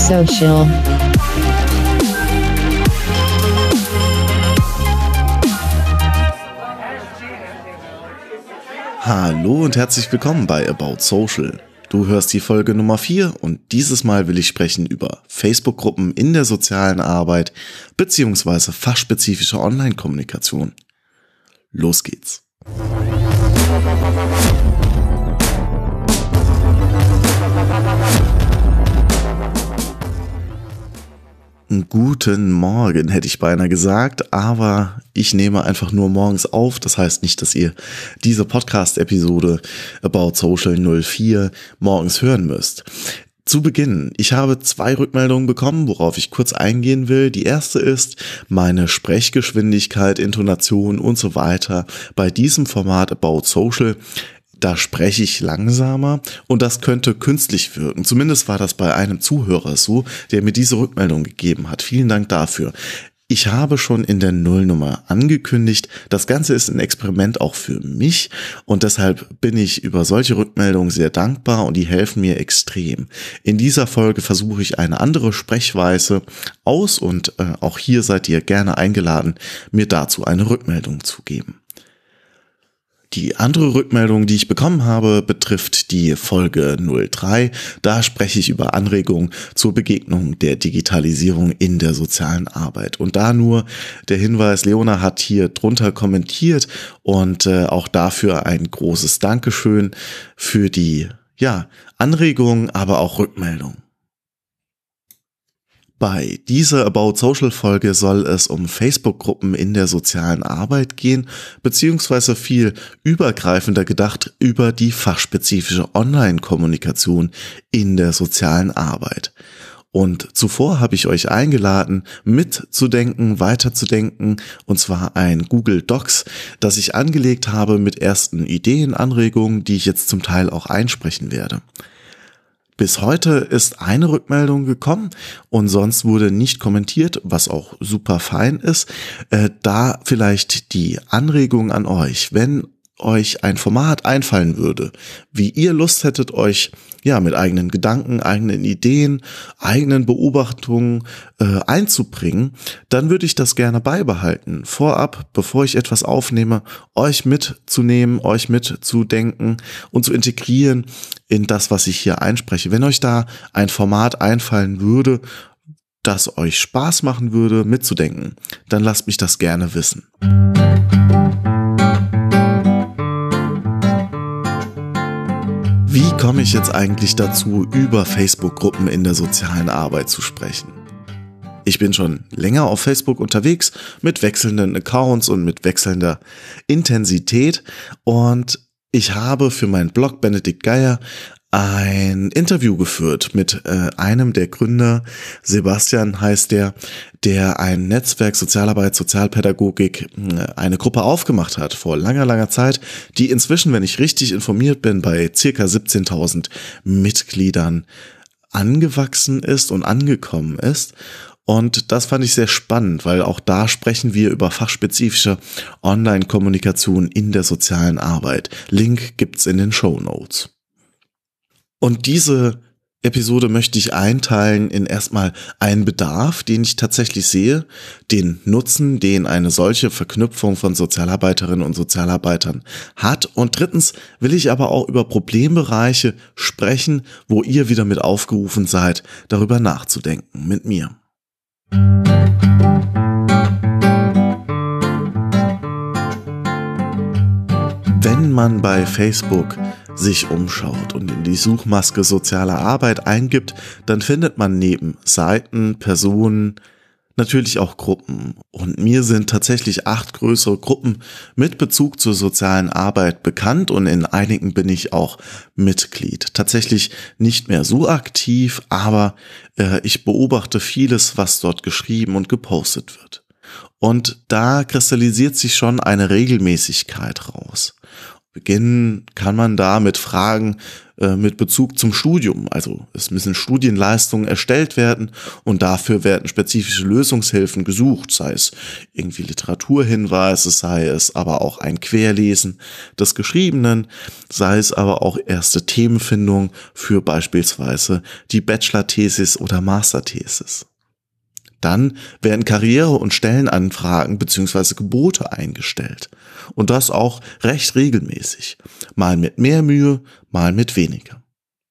Social. Hallo und herzlich willkommen bei About Social. Du hörst die Folge Nummer 4 und dieses Mal will ich sprechen über Facebook-Gruppen in der sozialen Arbeit bzw. fachspezifische Online-Kommunikation. Los geht's. Guten Morgen, hätte ich beinahe gesagt, aber ich nehme einfach nur morgens auf. Das heißt nicht, dass ihr diese Podcast-Episode About Social 04 morgens hören müsst. Zu Beginn, ich habe 2 Rückmeldungen bekommen, worauf ich kurz eingehen will. Die erste ist meine Sprechgeschwindigkeit, Intonation und so weiter bei diesem Format About Social. Da spreche ich langsamer und das könnte künstlich wirken. Zumindest war das bei einem Zuhörer so, der mir diese Rückmeldung gegeben hat. Vielen Dank dafür. Ich habe schon in der Nullnummer angekündigt, das Ganze ist ein Experiment auch für mich und deshalb bin ich über solche Rückmeldungen sehr dankbar und die helfen mir extrem. In dieser Folge versuche ich eine andere Sprechweise aus und auch hier seid ihr gerne eingeladen, mir dazu eine Rückmeldung zu geben. Die andere Rückmeldung, die ich bekommen habe, betrifft die Folge 03. Da spreche ich über Anregungen zur Begegnung der Digitalisierung in der sozialen Arbeit. Und da nur der Hinweis, Leona hat hier drunter kommentiert und auch dafür ein großes Dankeschön für die Anregungen, aber auch Rückmeldung. Bei dieser About Social Folge soll es um Facebook-Gruppen in der sozialen Arbeit gehen, beziehungsweise viel übergreifender gedacht über die fachspezifische Online-Kommunikation in der sozialen Arbeit. Und zuvor habe ich euch eingeladen, mitzudenken, weiterzudenken, und zwar ein Google Docs, das ich angelegt habe mit ersten Ideen, Anregungen, die ich jetzt zum Teil auch einsprechen werde. Bis heute ist eine Rückmeldung gekommen und sonst wurde nicht kommentiert, was auch super fein ist. Da vielleicht die Anregung an euch, wenn euch ein Format einfallen würde, wie ihr Lust hättet, euch mit eigenen Gedanken, eigenen Ideen, eigenen Beobachtungen einzubringen, dann würde ich das gerne beibehalten. Vorab, bevor ich etwas aufnehme, euch mitzunehmen, euch mitzudenken und zu integrieren in das, was ich hier einspreche. Wenn euch da ein Format einfallen würde, das euch Spaß machen würde, mitzudenken, dann lasst mich das gerne wissen. Wie komme ich jetzt eigentlich dazu, über Facebook-Gruppen in der sozialen Arbeit zu sprechen? Ich bin schon länger auf Facebook unterwegs mit wechselnden Accounts und mit wechselnder Intensität und ich habe für meinen Blog Benedikt Geier ein Interview geführt mit einem der Gründer, Sebastian heißt der ein Netzwerk Sozialarbeit, Sozialpädagogik, eine Gruppe aufgemacht hat vor langer Zeit, die inzwischen, wenn ich richtig informiert bin, bei circa 17.000 Mitgliedern angewachsen ist und angekommen ist. Und das fand ich sehr spannend, weil auch da sprechen wir über fachspezifische Online-Kommunikation in der sozialen Arbeit. Link gibt's in den Shownotes. Und diese Episode möchte ich einteilen in erstmal einen Bedarf, den ich tatsächlich sehe, den Nutzen, den eine solche Verknüpfung von Sozialarbeiterinnen und Sozialarbeitern hat. Und drittens will ich aber auch über Problembereiche sprechen, wo ihr wieder mit aufgerufen seid, darüber nachzudenken mit mir. Wenn man bei Facebook sich umschaut und in die Suchmaske soziale Arbeit eingibt, dann findet man neben Seiten, Personen, natürlich auch Gruppen. Und mir sind tatsächlich 8 größere Gruppen mit Bezug zur sozialen Arbeit bekannt und in einigen bin ich auch Mitglied. Tatsächlich nicht mehr so aktiv, aber ich beobachte vieles, was dort geschrieben und gepostet wird. Und da kristallisiert sich schon eine Regelmäßigkeit raus. Beginnen kann man da mit Fragen mit Bezug zum Studium. Also es müssen Studienleistungen erstellt werden und dafür werden spezifische Lösungshilfen gesucht, sei es irgendwie Literaturhinweise, sei es aber auch ein Querlesen des Geschriebenen, sei es aber auch erste Themenfindung für beispielsweise die Bachelor-Thesis oder Master-Thesis. Dann werden Karriere- und Stellenanfragen bzw. Gebote eingestellt. Und das auch recht regelmäßig. Mal mit mehr Mühe, mal mit weniger.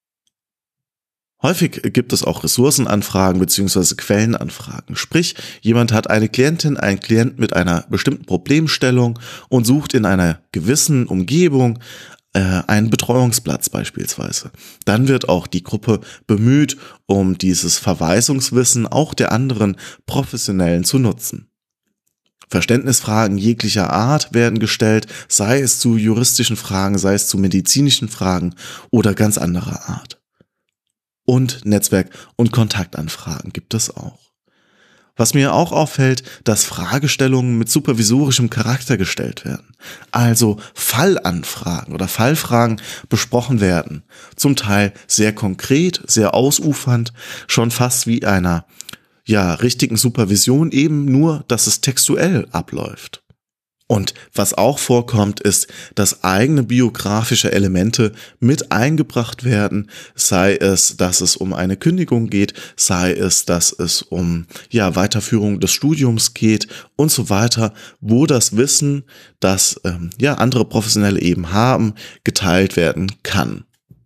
Häufig gibt es auch Ressourcenanfragen bzw. Quellenanfragen. Sprich, jemand hat eine Klientin, einen Klient mit einer bestimmten Problemstellung und sucht in einer gewissen Umgebung einen Betreuungsplatz beispielsweise. Dann wird auch die Gruppe bemüht, um dieses Verweisungswissen auch der anderen Professionellen zu nutzen. Verständnisfragen jeglicher Art werden gestellt, sei es zu juristischen Fragen, sei es zu medizinischen Fragen oder ganz anderer Art. Und Netzwerk- und Kontaktanfragen gibt es auch. Was mir auch auffällt, dass Fragestellungen mit supervisorischem Charakter gestellt werden. Also Fallanfragen oder Fallfragen besprochen werden. Zum Teil sehr konkret, sehr ausufernd, schon fast wie einer richtigen Supervision, eben nur, dass es textuell abläuft. Und was auch vorkommt, ist, dass eigene biografische Elemente mit eingebracht werden, sei es, dass es um eine Kündigung geht, sei es, dass es um Weiterführung des Studiums geht und so weiter, wo das Wissen, das andere Professionelle eben haben, geteilt werden kann.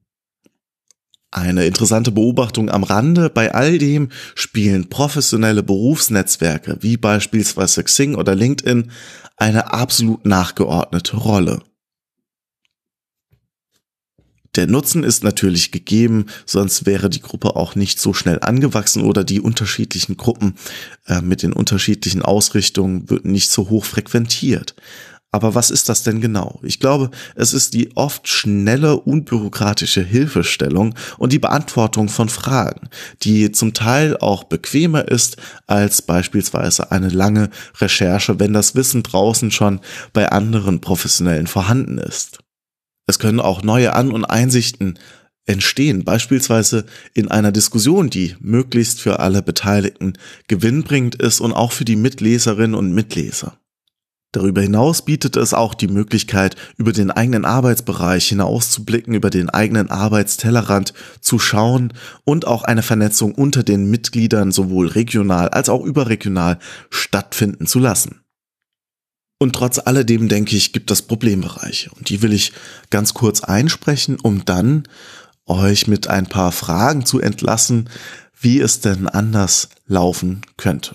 Eine interessante Beobachtung am Rande: Bei all dem spielen professionelle Berufsnetzwerke wie beispielsweise Xing oder LinkedIn eine absolut nachgeordnete Rolle. Der Nutzen ist natürlich gegeben, sonst wäre die Gruppe auch nicht so schnell angewachsen oder die unterschiedlichen Gruppen mit den unterschiedlichen Ausrichtungen würden nicht so hoch frequentiert. Aber was ist das denn genau? Ich glaube, es ist die oft schnelle, unbürokratische Hilfestellung und die Beantwortung von Fragen, die zum Teil auch bequemer ist als beispielsweise eine lange Recherche, wenn das Wissen draußen schon bei anderen Professionellen vorhanden ist. Es können auch neue An- und Einsichten entstehen, beispielsweise in einer Diskussion, die möglichst für alle Beteiligten gewinnbringend ist und auch für die Mitleserinnen und Mitleser. Darüber hinaus bietet es auch die Möglichkeit, über den eigenen Arbeitsbereich hinauszublicken, über den eigenen Arbeitstellerrand zu schauen und auch eine Vernetzung unter den Mitgliedern sowohl regional als auch überregional stattfinden zu lassen. Und trotz alledem, denke ich, gibt es Problembereiche. Und die will ich ganz kurz einsprechen, um dann euch mit ein paar Fragen zu entlassen, wie es denn anders laufen könnte.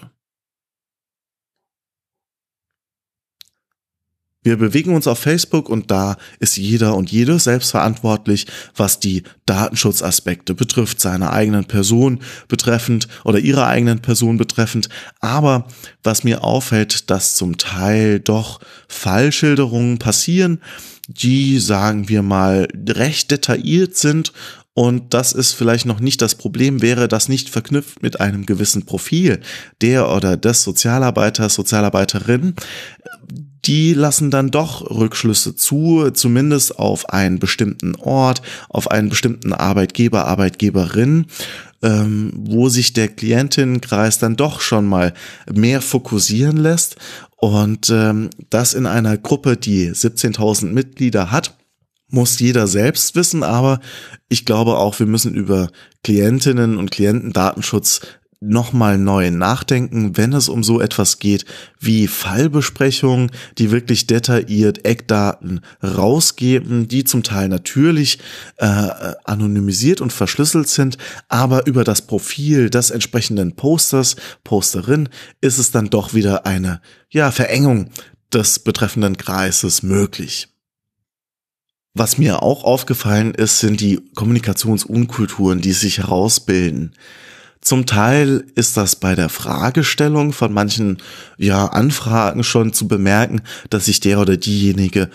Wir bewegen uns auf Facebook und da ist jeder und jede selbstverantwortlich, was die Datenschutzaspekte betrifft, seiner eigenen Person betreffend oder ihrer eigenen Person betreffend. Aber was mir auffällt, dass zum Teil doch Fallschilderungen passieren, die, sagen wir mal, recht detailliert sind. Und das ist vielleicht noch nicht das Problem, wäre das nicht verknüpft mit einem gewissen Profil der oder des Sozialarbeiters, Sozialarbeiterin. Die lassen dann doch Rückschlüsse zu, zumindest auf einen bestimmten Ort, auf einen bestimmten Arbeitgeber, Arbeitgeberin, wo sich der Klientinnenkreis dann doch schon mal mehr fokussieren lässt. Und das in einer Gruppe, die 17.000 Mitglieder hat, muss jeder selbst wissen. Aber ich glaube auch, wir müssen über Klientinnen und Klientendatenschutz nochmal neu nachdenken, wenn es um so etwas geht wie Fallbesprechungen, die wirklich detailliert Eckdaten rausgeben, die zum Teil natürlich anonymisiert und verschlüsselt sind, aber über das Profil des entsprechenden Posters, Posterin, ist es dann doch wieder eine Verengung des betreffenden Kreises möglich. Was mir auch aufgefallen ist, sind die Kommunikationsunkulturen, die sich herausbilden. Zum Teil ist das bei der Fragestellung von manchen Anfragen schon zu bemerken, dass sich der oder diejenige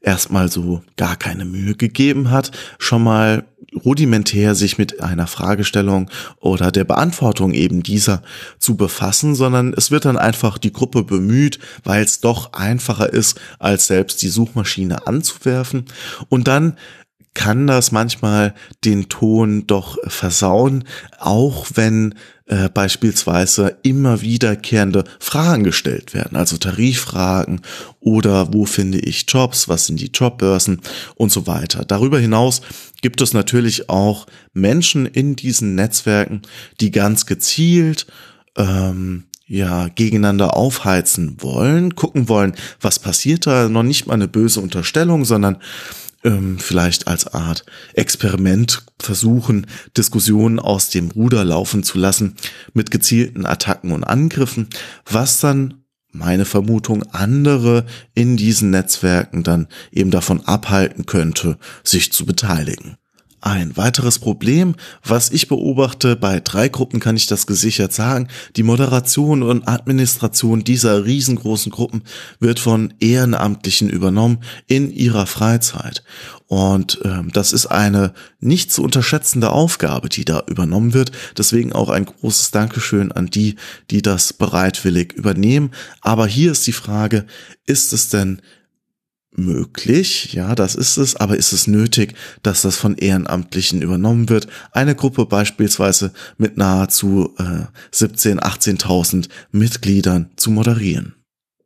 erstmal so gar keine Mühe gegeben hat, schon mal rudimentär sich mit einer Fragestellung oder der Beantwortung eben dieser zu befassen, sondern es wird dann einfach die Gruppe bemüht, weil es doch einfacher ist, als selbst die Suchmaschine anzuwerfen. Und dann kann das manchmal den Ton doch versauen, auch wenn beispielsweise immer wiederkehrende Fragen gestellt werden, also Tariffragen oder wo finde ich Jobs, was sind die Jobbörsen und so weiter. Darüber hinaus gibt es natürlich auch Menschen in diesen Netzwerken, die ganz gezielt gegeneinander aufheizen wollen, gucken wollen, was passiert da, noch nicht mal eine böse Unterstellung, sondern vielleicht als Art Experiment versuchen, Diskussionen aus dem Ruder laufen zu lassen mit gezielten Attacken und Angriffen, was dann meine Vermutung andere in diesen Netzwerken dann eben davon abhalten könnte, sich zu beteiligen. Ein weiteres Problem, was ich beobachte, bei 3 Gruppen kann ich das gesichert sagen, die Moderation und Administration dieser riesengroßen Gruppen wird von Ehrenamtlichen übernommen in ihrer Freizeit. Und das ist eine nicht zu unterschätzende Aufgabe, die da übernommen wird. Deswegen auch ein großes Dankeschön an die, die das bereitwillig übernehmen. Aber hier ist die Frage, ist es denn möglich, ja, das ist es, aber ist es nötig, dass das von Ehrenamtlichen übernommen wird? Eine Gruppe beispielsweise mit nahezu 17.000, 18.000 Mitgliedern zu moderieren.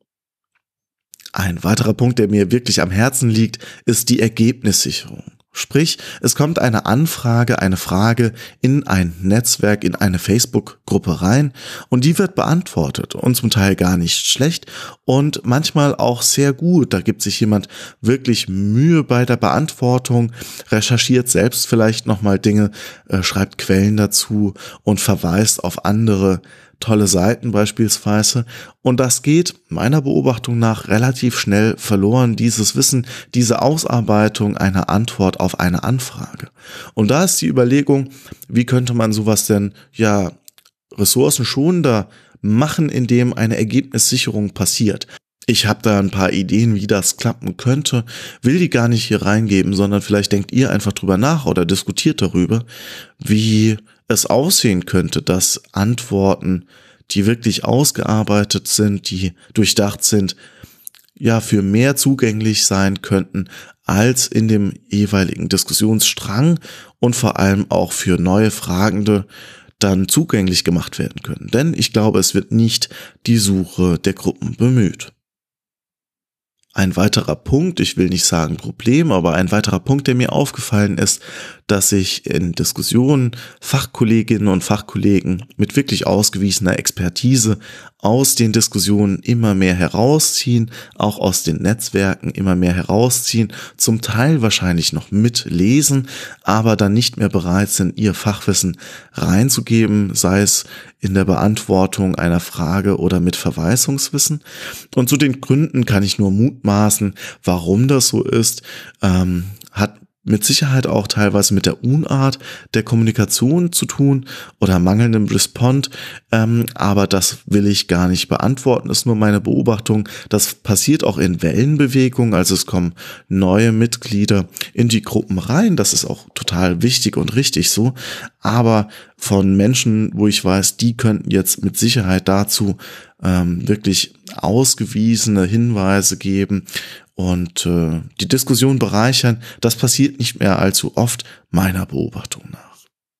Ein weiterer Punkt, der mir wirklich am Herzen liegt, ist die Ergebnissicherung. Sprich, es kommt eine Anfrage, eine Frage in ein Netzwerk, in eine Facebook-Gruppe rein und die wird beantwortet und zum Teil gar nicht schlecht und manchmal auch sehr gut. Da gibt sich jemand wirklich Mühe bei der Beantwortung, recherchiert selbst vielleicht nochmal Dinge, schreibt Quellen dazu und verweist auf andere tolle Seiten beispielsweise. Und das geht meiner Beobachtung nach relativ schnell verloren, dieses Wissen, diese Ausarbeitung einer Antwort auf eine Anfrage. Und da ist die Überlegung, wie könnte man sowas denn ressourcenschonender machen, indem eine Ergebnissicherung passiert. Ich habe da ein paar Ideen, wie das klappen könnte, will die gar nicht hier reingeben, sondern vielleicht denkt ihr einfach drüber nach oder diskutiert darüber, wie es aussehen könnte, dass Antworten, die wirklich ausgearbeitet sind, die durchdacht sind, ja, für mehr zugänglich sein könnten als in dem jeweiligen Diskussionsstrang und vor allem auch für neue Fragende dann zugänglich gemacht werden können. Denn ich glaube, es wird nicht die Suche der Gruppen bemüht. Ein weiterer Punkt, ich will nicht sagen Problem, aber ein weiterer Punkt, der mir aufgefallen ist, dass sich in Diskussionen Fachkolleginnen und Fachkollegen mit wirklich ausgewiesener Expertise aus den Diskussionen immer mehr herausziehen, auch aus den Netzwerken immer mehr herausziehen, zum Teil wahrscheinlich noch mitlesen, aber dann nicht mehr bereit sind, ihr Fachwissen reinzugeben, sei es in der Beantwortung einer Frage oder mit Verweisungswissen. Und zu den Gründen kann ich nur mutmaßen, warum das so ist, hat mit Sicherheit auch teilweise mit der Unart der Kommunikation zu tun oder mangelndem Respond, aber das will ich gar nicht beantworten, ist nur meine Beobachtung. Das passiert auch in Wellenbewegungen, also es kommen neue Mitglieder in die Gruppen rein, das ist auch total wichtig und richtig so, aber von Menschen, wo ich weiß, die könnten jetzt mit Sicherheit dazu wirklich ausgewiesene Hinweise geben und die Diskussion bereichern, das passiert nicht mehr allzu oft, meiner Beobachtung nach.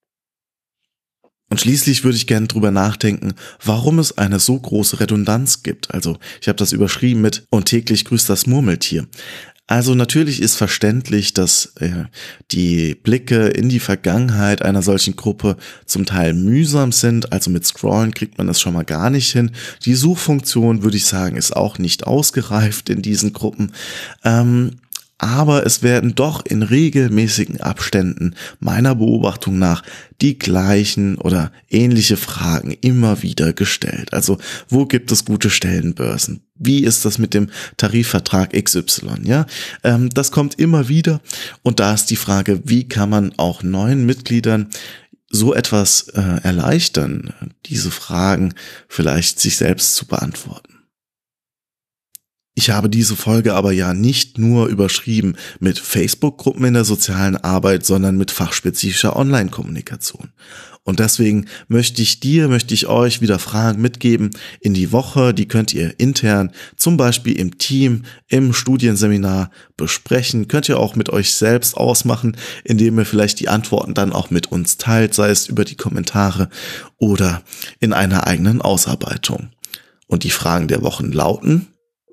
Und schließlich würde ich gerne drüber nachdenken, warum es eine so große Redundanz gibt. Also ich habe das überschrieben mit "Und täglich grüßt das Murmeltier". Also natürlich ist verständlich, dass die Blicke in die Vergangenheit einer solchen Gruppe zum Teil mühsam sind. Also mit Scrollen kriegt man das schon mal gar nicht hin. Die Suchfunktion, würde ich sagen, ist auch nicht ausgereift in diesen Gruppen. Aber es werden doch in regelmäßigen Abständen meiner Beobachtung nach die gleichen oder ähnliche Fragen immer wieder gestellt. Also wo gibt es gute Stellenbörsen? Wie ist das mit dem Tarifvertrag XY? Ja, das kommt immer wieder und da ist die Frage, wie kann man auch neuen Mitgliedern so etwas erleichtern, diese Fragen vielleicht sich selbst zu beantworten. Ich habe diese Folge aber ja nicht nur überschrieben mit Facebook-Gruppen in der sozialen Arbeit, sondern mit fachspezifischer Online-Kommunikation. Und deswegen möchte ich euch wieder Fragen mitgeben in die Woche. Die könnt ihr intern, zum Beispiel im Team, im Studienseminar besprechen. Könnt ihr auch mit euch selbst ausmachen, indem ihr vielleicht die Antworten dann auch mit uns teilt, sei es über die Kommentare oder in einer eigenen Ausarbeitung. Und die Fragen der Wochen lauten: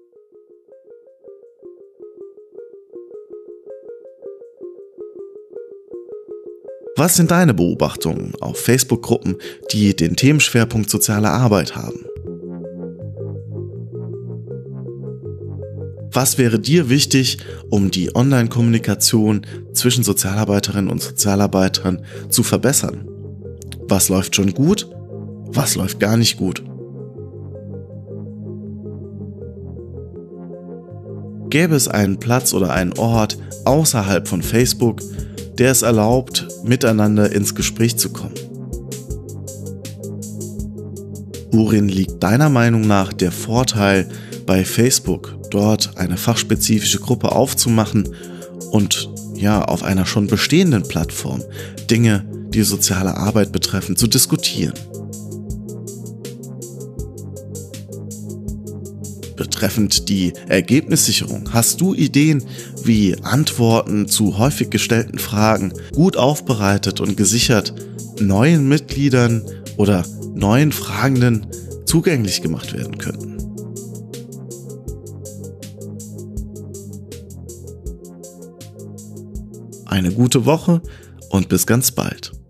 Was sind deine Beobachtungen auf Facebook-Gruppen, die den Themenschwerpunkt soziale Arbeit haben? Was wäre dir wichtig, um die Online-Kommunikation zwischen Sozialarbeiterinnen und Sozialarbeitern zu verbessern? Was läuft schon gut? Was läuft gar nicht gut? Gäbe es einen Platz oder einen Ort außerhalb von Facebook, der es erlaubt, miteinander ins Gespräch zu kommen? Worin liegt deiner Meinung nach der Vorteil, bei Facebook dort eine fachspezifische Gruppe aufzumachen und auf einer schon bestehenden Plattform Dinge, die soziale Arbeit betreffen, zu diskutieren? Betreffend die Ergebnissicherung, hast du Ideen, wie Antworten zu häufig gestellten Fragen gut aufbereitet und gesichert neuen Mitgliedern oder neuen Fragenden zugänglich gemacht werden könnten? Eine gute Woche und bis ganz bald.